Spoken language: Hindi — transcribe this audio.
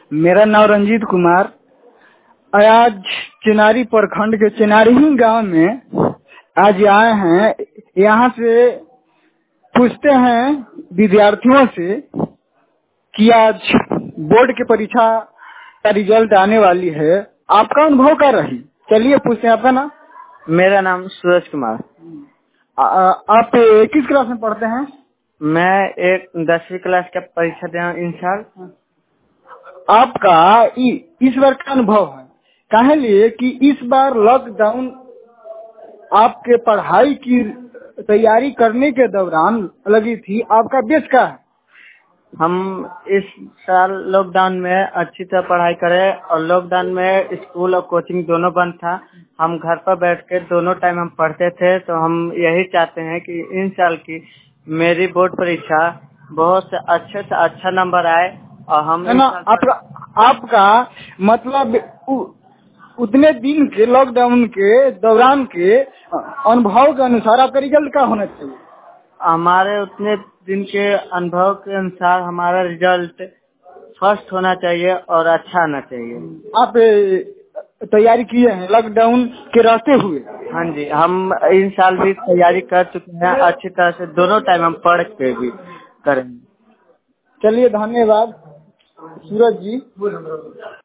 मेरा नाम रंजीत कुमार। आज चिनारी प्रखंड के चिनारी गांव में आज आए हैं। यहाँ से पूछते हैं विद्यार्थियों से कि आज बोर्ड की परीक्षा का रिजल्ट आने वाली है, आपका अनुभव क्या रही? चलिए पूछते हैं, आपका नाम? मेरा नाम सूरज कुमार। आप किस क्लास में पढ़ते हैं? मैं एक 10वीं क्लास का परीक्षा दे रहा हूँ इन साल। आपका इस बार का अनुभव है कहे लिए कि इस बार लॉकडाउन आपके पढ़ाई की तैयारी करने के दौरान लगी थी, आपका बेस क्या है? हम इस साल लॉकडाउन में अच्छी तरह पढ़ाई करें और लॉकडाउन में स्कूल और कोचिंग दोनों बंद था। हम घर पर बैठ के दोनों टाइम हम पढ़ते थे, तो हम यही चाहते हैं कि इन साल की मेरी बोर्ड परीक्षा बहुत अच्छे से अच्छा नंबर आए और हम है ना। आपका मतलब उतने दिन के लॉकडाउन के दौरान के अनुभव के अनुसार आपका रिजल्ट क्या होना चाहिए? हमारे उतने दिन के अनुभव के अनुसार हमारा रिजल्ट फर्स्ट होना चाहिए और अच्छा आना चाहिए। आप तैयारी किए हैं लॉकडाउन के रहते हुए? हाँ जी, हम इन साल भी तैयारी कर चुके हैं अच्छी तरह से, दोनों टाइम हम पढ़ के भी करेंगे। चलिए, धन्यवाद सूरज जी।